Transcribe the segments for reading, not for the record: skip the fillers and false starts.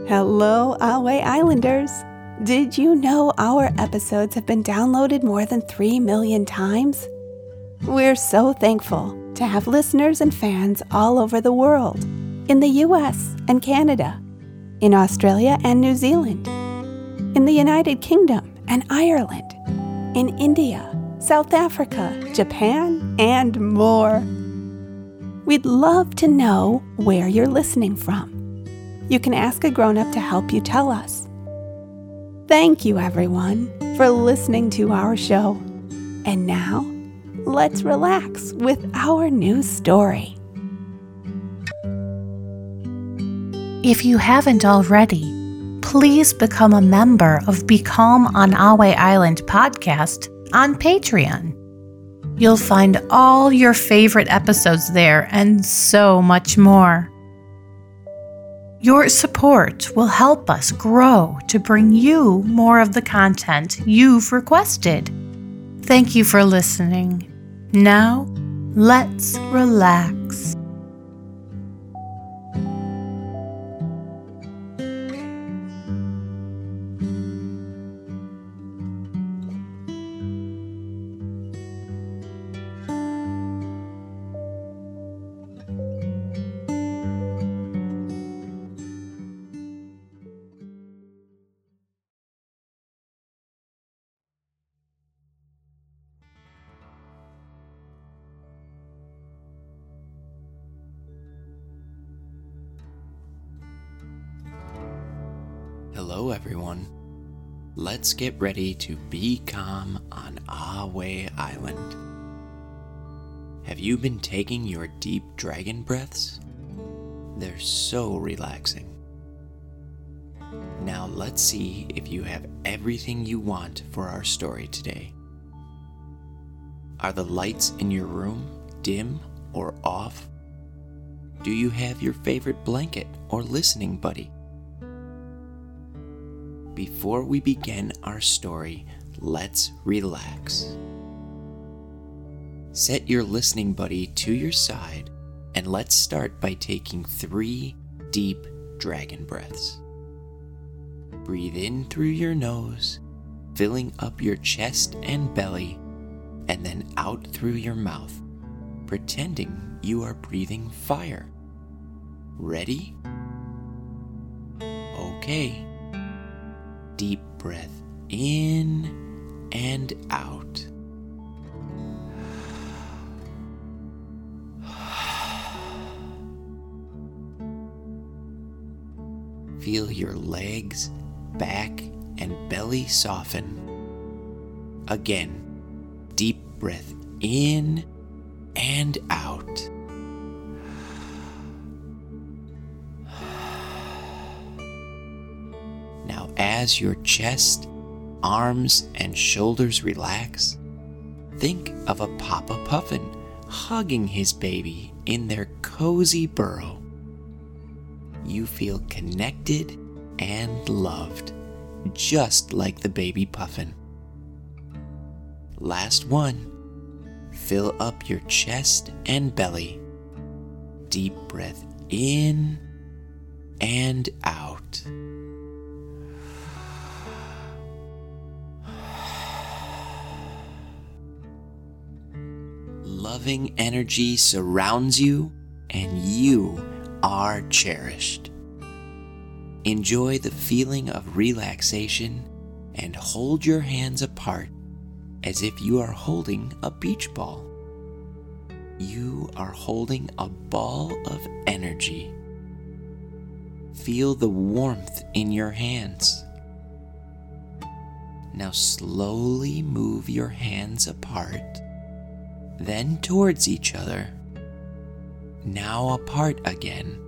Hello, Ahway Islanders! Did you know our episodes have been downloaded more than 3 million times? We're so thankful to have listeners and fans all over the world, in the US and Canada, in Australia and New Zealand, in the United Kingdom and Ireland, in India, South Africa, Japan, and more. We'd love to know where you're listening from. You can ask a grown-up to help you tell us. Thank you, everyone, for listening to our show. And now, let's relax with our new story. If you haven't already, please become a member of Be Calm on Ahway Island podcast on Patreon. You'll find all your favorite episodes there and so much more. Your support will help us grow to bring you more of the content you've requested. Thank you for listening. Now, let's relax. Hello everyone. Let's get ready to be calm on Ahway Island. Have you been taking your deep dragon breaths? They're so relaxing. Now let's see if you have everything you want for our story today. Are the lights in your room dim or off? Do you have your favorite blanket or listening buddy? Before we begin our story, let's relax. Set your listening buddy to your side and let's start by taking 3 deep dragon breaths. Breathe in through your nose, filling up your chest and belly, and then out through your mouth, pretending you are breathing fire. Ready? Okay. Deep breath in and out. Feel your legs, back, and belly soften. Again, deep breath in and out. As your chest, arms, and shoulders relax, think of a Papa Puffin hugging his baby in their cozy burrow. You feel connected and loved, just like the baby Puffin. Last one. Fill up your chest and belly. Deep breath in and out. Loving energy surrounds you, and you are cherished. Enjoy the feeling of relaxation and hold your hands apart as if you are holding a beach ball. You are holding a ball of energy. Feel the warmth in your hands. Now slowly move your hands apart, then towards each other, now apart again,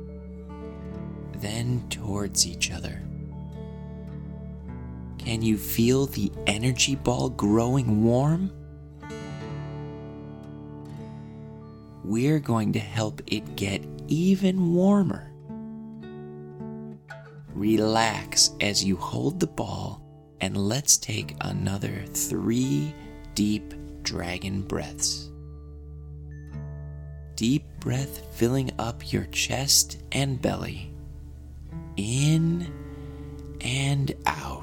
then towards each other. Can you feel the energy ball growing warm? We're going to help it get even warmer. Relax as you hold the ball, and let's take another 3 deep dragon breaths. Deep breath filling up your chest and belly. in and out.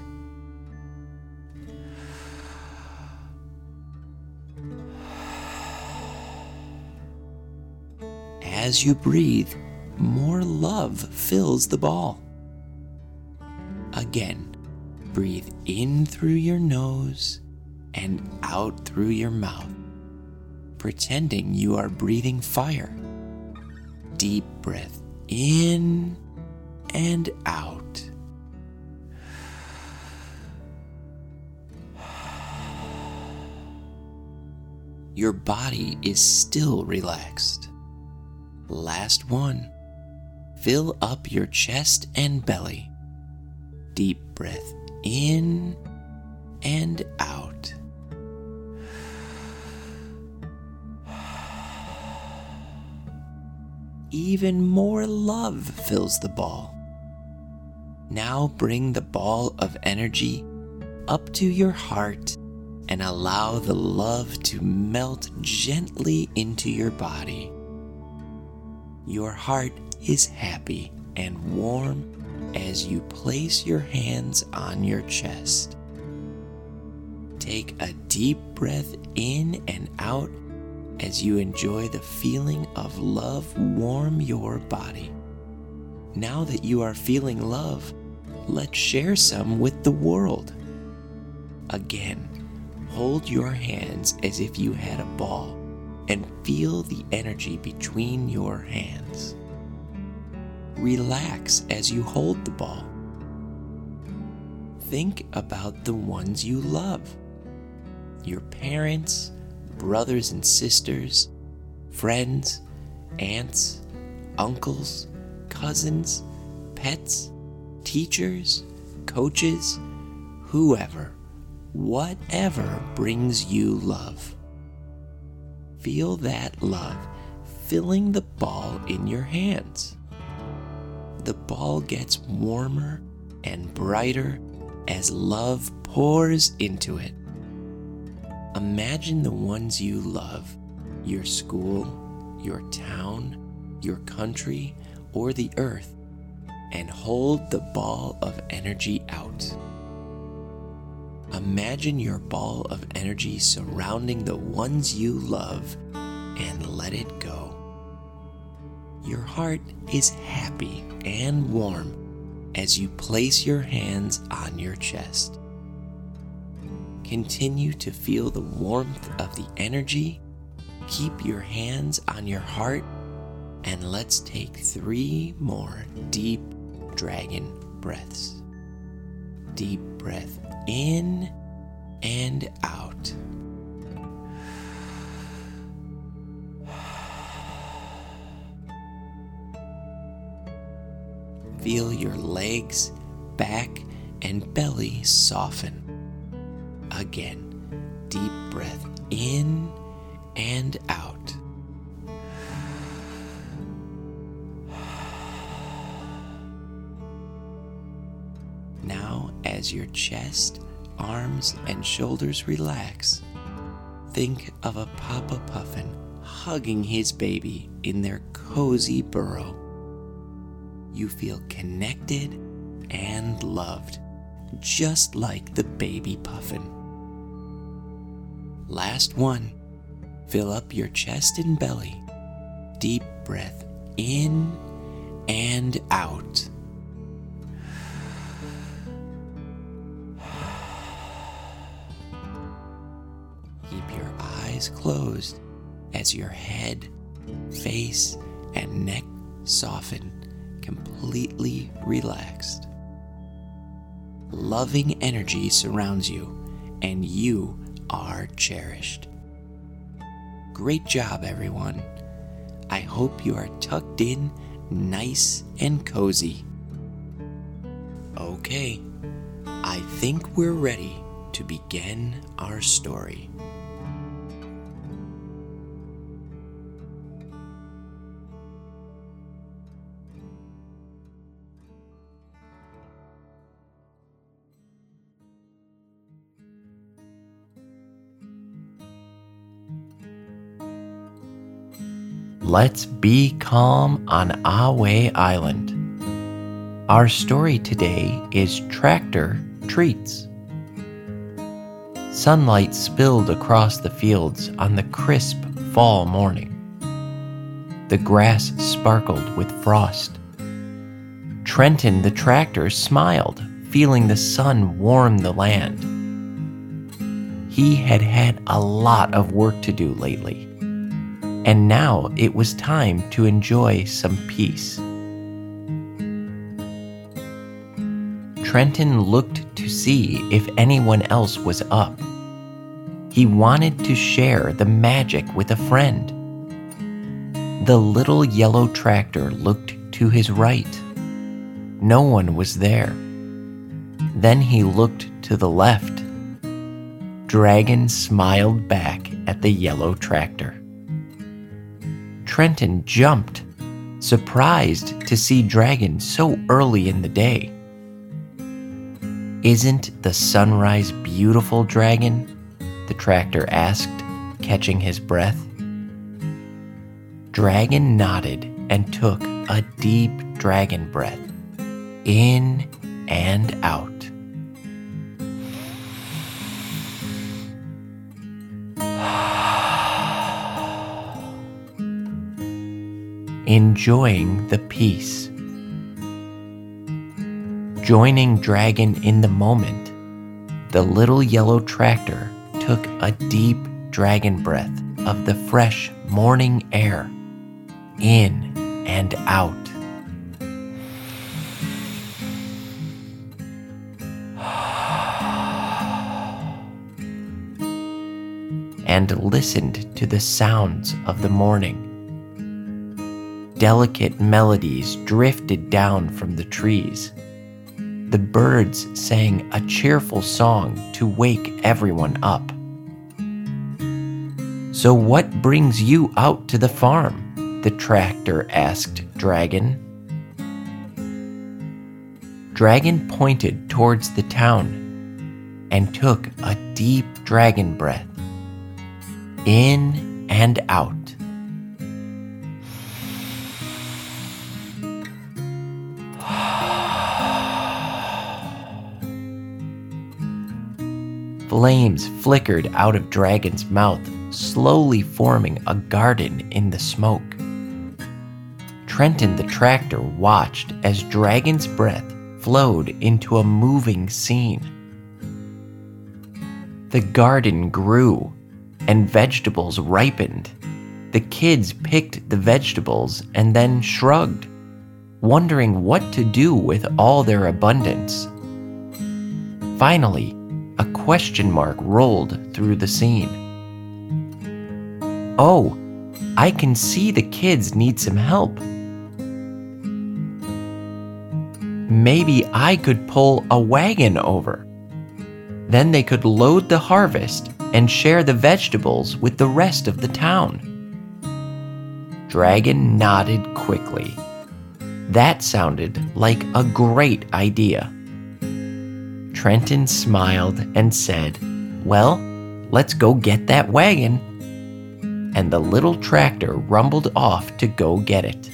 As you breathe, more love fills the ball. Again, breathe in through your nose and out through your mouth, pretending you are breathing fire. Deep breath in and out. Your body is still relaxed. Last one. Fill up your chest and belly. Deep breath in and out. Even more love fills the ball. Now bring the ball of energy up to your heart and allow the love to melt gently into your body. Your heart is happy and warm as you place your hands on your chest. Take a deep breath in and out as you enjoy the feeling of love warm your body. Now that you are feeling love, let's share some with the world. Again, hold your hands as if you had a ball and feel the energy between your hands. Relax as you hold the ball. Think about the ones you love. Your parents, brothers and sisters, friends, aunts, uncles, cousins, pets, teachers, coaches, whoever, whatever brings you love. Feel that love filling the ball in your hands. The ball gets warmer and brighter as love pours into it. Imagine the ones you love, your school, your town, your country, or the earth, and hold the ball of energy out. Imagine your ball of energy surrounding the ones you love and let it go. Your heart is happy and warm as you place your hands on your chest. Continue to feel the warmth of the energy. Keep your hands on your heart, and let's take 3 more deep dragon breaths. Deep breath in and out. Feel your legs, back, and belly soften. Again, deep breath in and out. Now, as your chest, arms, and shoulders relax, think of a Papa Puffin hugging his baby in their cozy burrow. You feel connected and loved, just like the baby puffin. Last one. Fill up your chest and belly. Deep breath in and out. Keep your eyes closed as your head, face, and neck soften, completely relaxed. Loving energy surrounds you, and you are cherished. Great job, everyone. I hope you are tucked in, nice and cozy. Okay, I think we're ready to begin our story. Let's be calm on Ahway Island. Our story today is Tractor Treats. Sunlight spilled across the fields on the crisp fall morning. The grass sparkled with frost. Trenton the tractor smiled, feeling the sun warm the land. He had had a lot of work to do lately, and now it was time to enjoy some peace. Trenton looked to see if anyone else was up. He wanted to share the magic with a friend. The little yellow tractor looked to his right. No one was there. Then he looked to the left. Dragon smiled back at the yellow tractor. Trenton jumped, surprised to see Dragon so early in the day. "Isn't the sunrise beautiful, Dragon?" the tractor asked, catching his breath. Dragon nodded and took a deep dragon breath, in and out. Enjoying the peace. Joining Dragon in the moment, the little yellow tractor took a deep dragon breath of the fresh morning air, in and out. And listened to the sounds of the morning. Delicate melodies drifted down from the trees. The birds sang a cheerful song to wake everyone up. "So what brings you out to the farm?" the tractor asked Dragon. Dragon pointed towards the town and took a deep dragon breath, in and out. Flames flickered out of Dragon's mouth, slowly forming a garden in the smoke. Trenton the tractor watched as Dragon's breath flowed into a moving scene. The garden grew, and vegetables ripened. The kids picked the vegetables and then shrugged, wondering what to do with all their abundance. Finally, a question mark rolled through the scene. "Oh, I can see the kids need some help. Maybe I could pull a wagon over. Then they could load the harvest and share the vegetables with the rest of the town." Dragon nodded quickly. That sounded like a great idea. Trenton smiled and said, "Well, let's go get that wagon." And the little tractor rumbled off to go get it.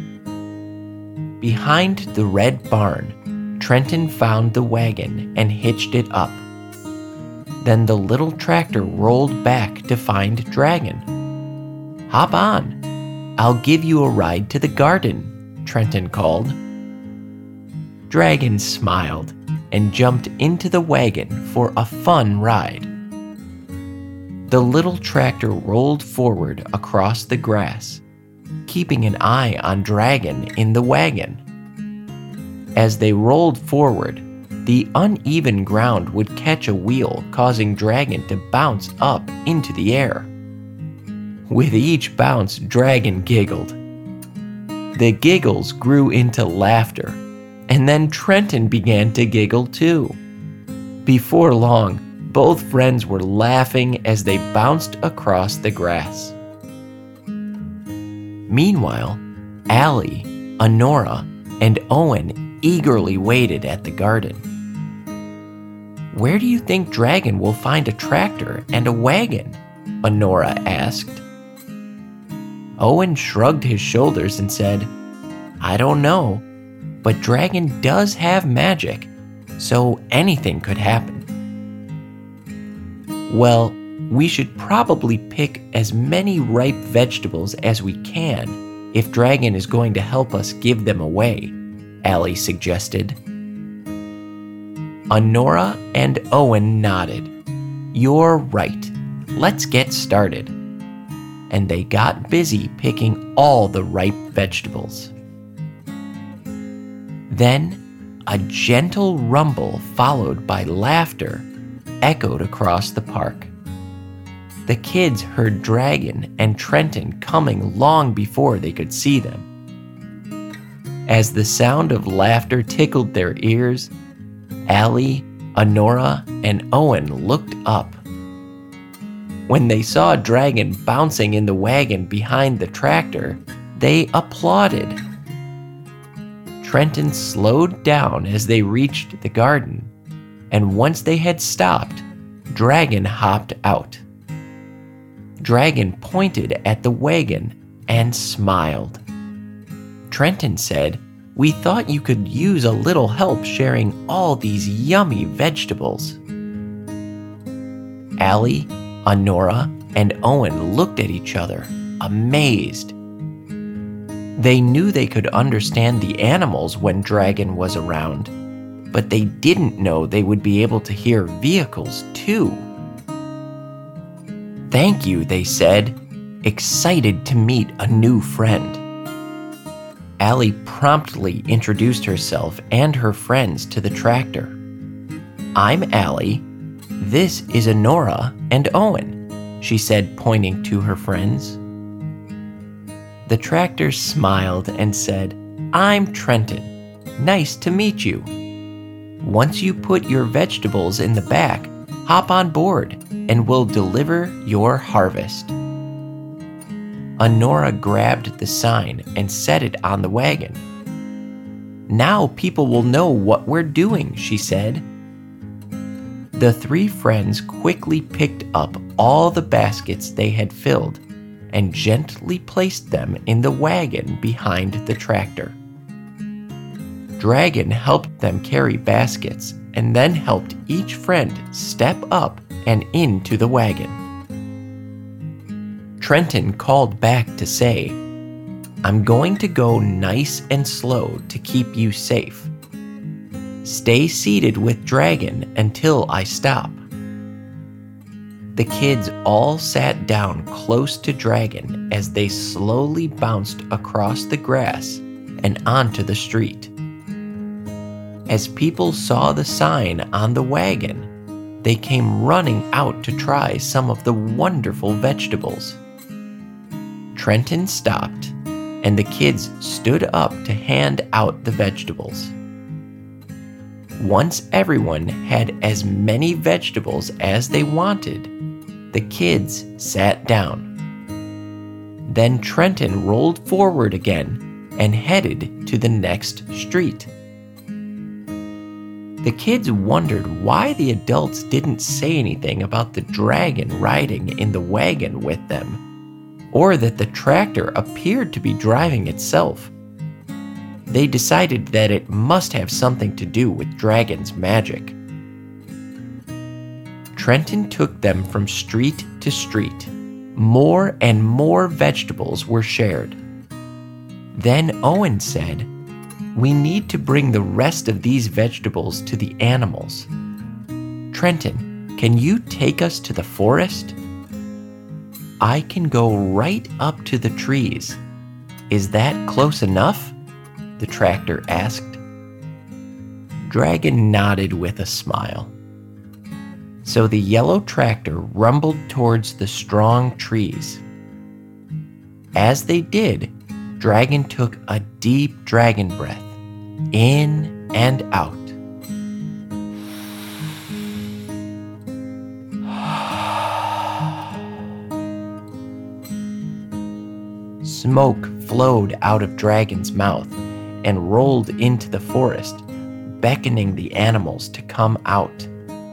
Behind the red barn, Trenton found the wagon and hitched it up. Then the little tractor rolled back to find Dragon. "Hop on. I'll give you a ride to the garden," Trenton called. Dragon smiled and jumped into the wagon for a fun ride. The little tractor rolled forward across the grass, keeping an eye on Dragon in the wagon. As they rolled forward, the uneven ground would catch a wheel, causing Dragon to bounce up into the air. With each bounce, Dragon giggled. The giggles grew into laughter, and then Trenton began to giggle too. Before long, both friends were laughing as they bounced across the grass. Meanwhile, Allie, Honora, and Owen eagerly waited at the garden. "Where do you think Dragon will find a tractor and a wagon?" Honora asked. Owen shrugged his shoulders and said, "I don't know. but Dragon does have magic, so anything could happen. Well, we should probably pick as many ripe vegetables as we can if Dragon is going to help us give them away, Allie suggested. Honora and Owen nodded. You're right. Let's get started. And they got busy picking all the ripe vegetables. Then, a gentle rumble followed by laughter echoed across the park. The kids heard Dragon and Trenton coming long before they could see them. As the sound of laughter tickled their ears, Allie, Honora, and Owen looked up. When they saw Dragon bouncing in the wagon behind the tractor, they applauded. Trenton slowed down as they reached the garden, and once they had stopped, Dragon hopped out. Dragon pointed at the wagon and smiled. Trenton said, "We thought you could use a little help sharing all these yummy vegetables." Allie, Honora, and Owen looked at each other, amazed. They knew they could understand the animals when Dragon was around, but they didn't know they would be able to hear vehicles too. "Thank you," they said, excited to meet a new friend. Allie promptly introduced herself and her friends to the tractor. "I'm Allie. This is Honora and Owen," she said, pointing to her friends. The tractor smiled and said, "I'm Trenton. Nice to meet you. Once you put your vegetables in the back, hop on board and we'll deliver your harvest." Honora grabbed the sign and set it on the wagon. "Now people will know what we're doing," she said. The three friends quickly picked up all the baskets they had filled and gently placed them in the wagon behind the tractor. Dragon helped them carry baskets and then helped each friend step up and into the wagon. Trenton called back to say, "I'm going to go nice and slow to keep you safe. Stay seated with Dragon until I stop." The kids all sat down close to Dragon as they slowly bounced across the grass and onto the street. As people saw the sign on the wagon, they came running out to try some of the wonderful vegetables. Trenton stopped, and the kids stood up to hand out the vegetables. Once everyone had as many vegetables as they wanted, the kids sat down. Then Trenton rolled forward again and headed to the next street. The kids wondered why the adults didn't say anything about the dragon riding in the wagon with them, or that the tractor appeared to be driving itself. They decided that it must have something to do with Dragon's magic. Trenton took them from street to street. More and more vegetables were shared. Then Owen said, "We need to bring the rest of these vegetables to the animals. Trenton, can you take us to the forest?" "I can go right up to the trees. Is that close enough?" the tractor asked. Dragon nodded with a smile. So the yellow tractor rumbled towards the strong trees. As they did, Dragon took a deep dragon breath, in and out. Smoke flowed out of Dragon's mouth and rolled into the forest, beckoning the animals to come out.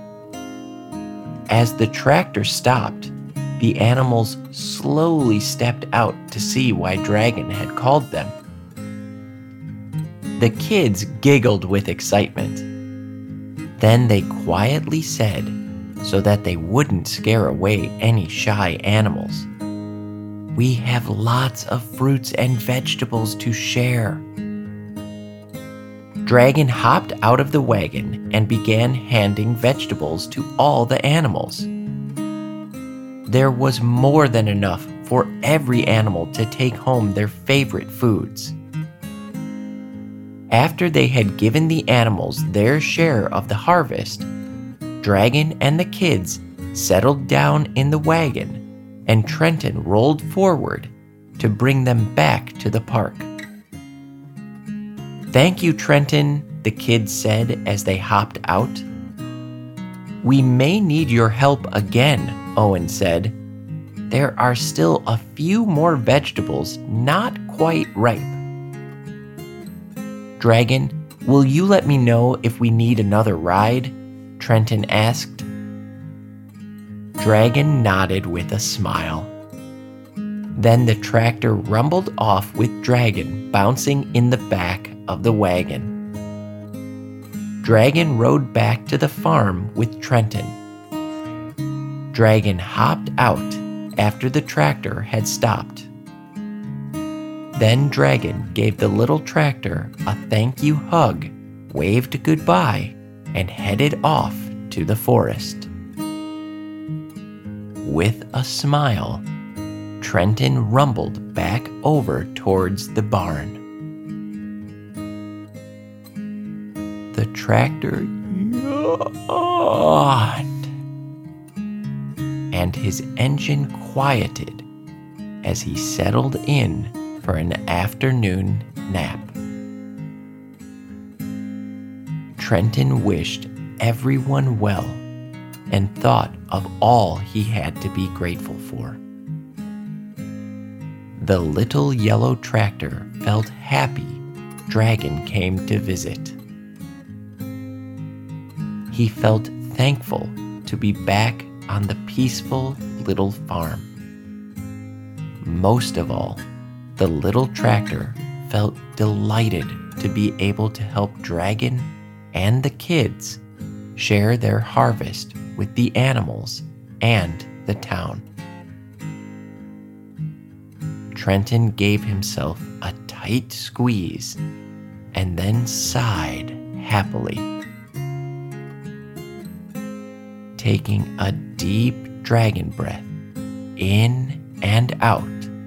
As the tractor stopped, the animals slowly stepped out to see why Dragon had called them. The kids giggled with excitement. Then they quietly said, so that they wouldn't scare away any shy animals, "We have lots of fruits and vegetables to share." Dragon hopped out of the wagon and began handing vegetables to all the animals. There was more than enough for every animal to take home their favorite foods. After they had given the animals their share of the harvest, Dragon and the kids settled down in the wagon, and Trenton rolled forward to bring them back to the park. "Thank you, Trenton," the kids said as they hopped out. "We may need your help again," Owen said. "There are still a few more vegetables not quite ripe." "Dragon, will you let me know if we need another ride?" Trenton asked. Dragon nodded with a smile. Then the tractor rumbled off with Dragon bouncing in the back of the wagon. Dragon rode back to the farm with Trenton. Dragon hopped out after the tractor had stopped. Then Dragon gave the little tractor a thank you hug, waved goodbye, and headed off to the forest. With a smile, Trenton rumbled back over towards the barn. The tractor yawned, and his engine quieted as he settled in for an afternoon nap. Trenton wished everyone well and thought of all he had to be grateful for. The little yellow tractor felt happy Dragon came to visit. He felt thankful to be back on the peaceful little farm. Most of all, the little tractor felt delighted to be able to help Dragon and the kids share their harvest with the animals and the town. Trenton gave himself a tight squeeze and then sighed happily. Taking a deep dragon breath in and out,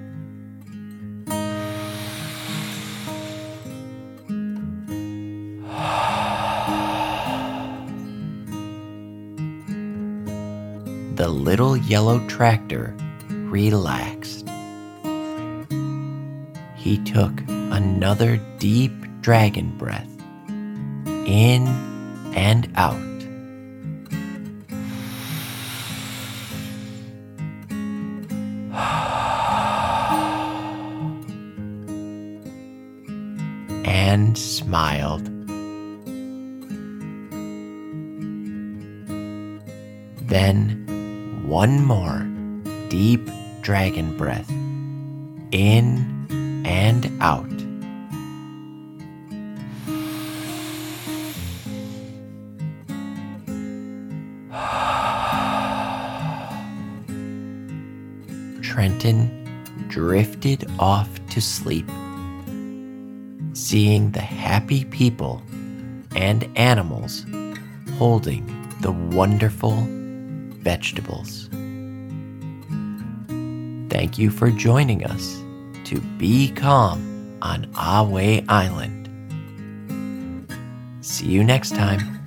the little yellow tractor relaxed. He took another deep dragon breath in and out. And smiled. Then one more deep dragon breath in and out. Trenton drifted off to sleep, seeing the happy people and animals holding the wonderful vegetables. Thank you for joining us to Be Calm on Ahway Island. See you next time.